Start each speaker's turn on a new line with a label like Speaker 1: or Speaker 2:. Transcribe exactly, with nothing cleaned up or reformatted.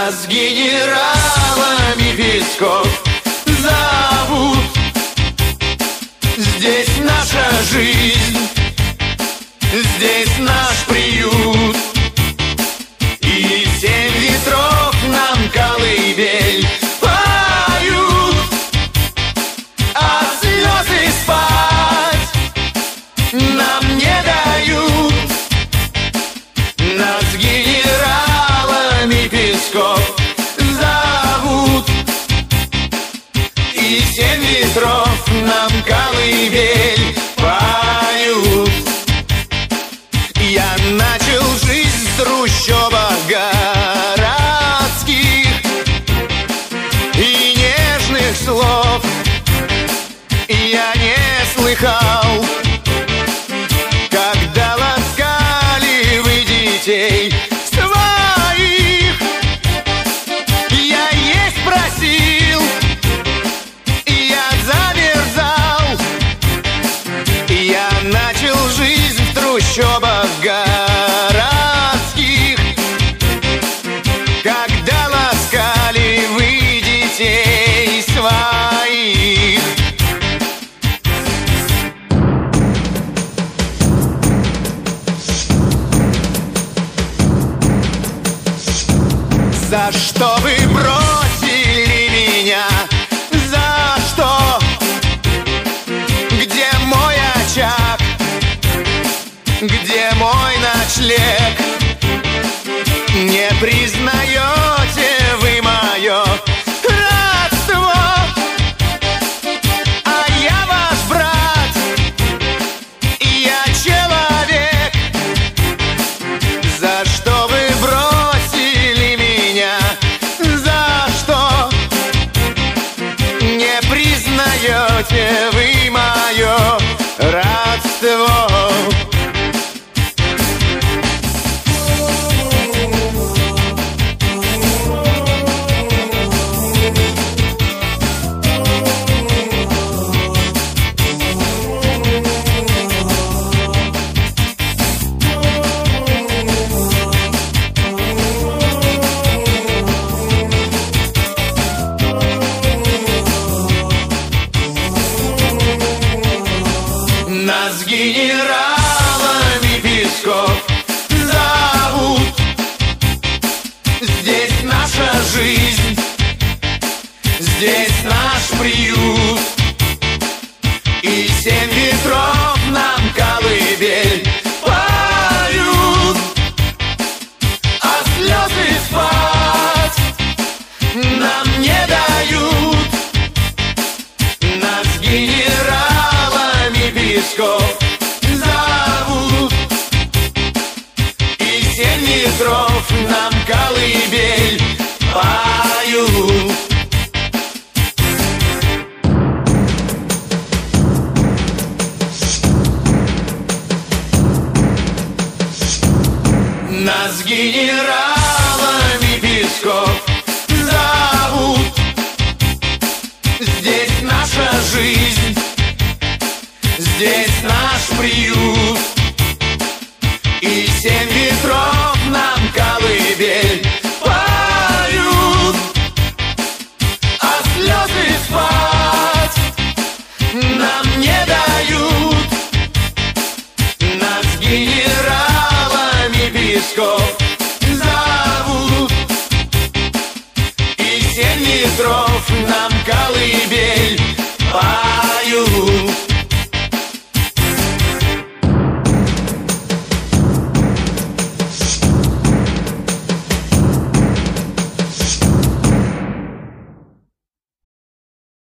Speaker 1: Нас генералами песков зовут. Здесь наша жизнь, здесь наш приют. И семь ветров нам колыбель поют, а слезы спать нам не дают. Нас генералами песков зовут. И семь ветров нам колыбель поют. Я начал жизнь с трущобах городских и нежных слов я не слыхал, когда ласкали вы детей своих. Я есть просил, я замерзал. Я начал жизнь в трущобах городских, когда ласкали вы детей своих. За что вы бросили меня? За что? Где мой очаг? Где мой ночлег? Не признаете вы мое родство, а я ваш брат, я человек. За что вы бросили меня? За что? Не признаете вы мое родство. Нас генералами песков зовут. Здесь наша жизнь, здесь наш приют. И семь ветров нам колыбель поют, а слезы спать нам не дают. Нас генералами песков зовут. И семь ветров нам колыбель поют. Нас генералами песков зовут. Здесь наша жизнь, здесь наш приют. И семь ветров нам колыбель поют, а слезы спать нам не дают. Нас генералами песков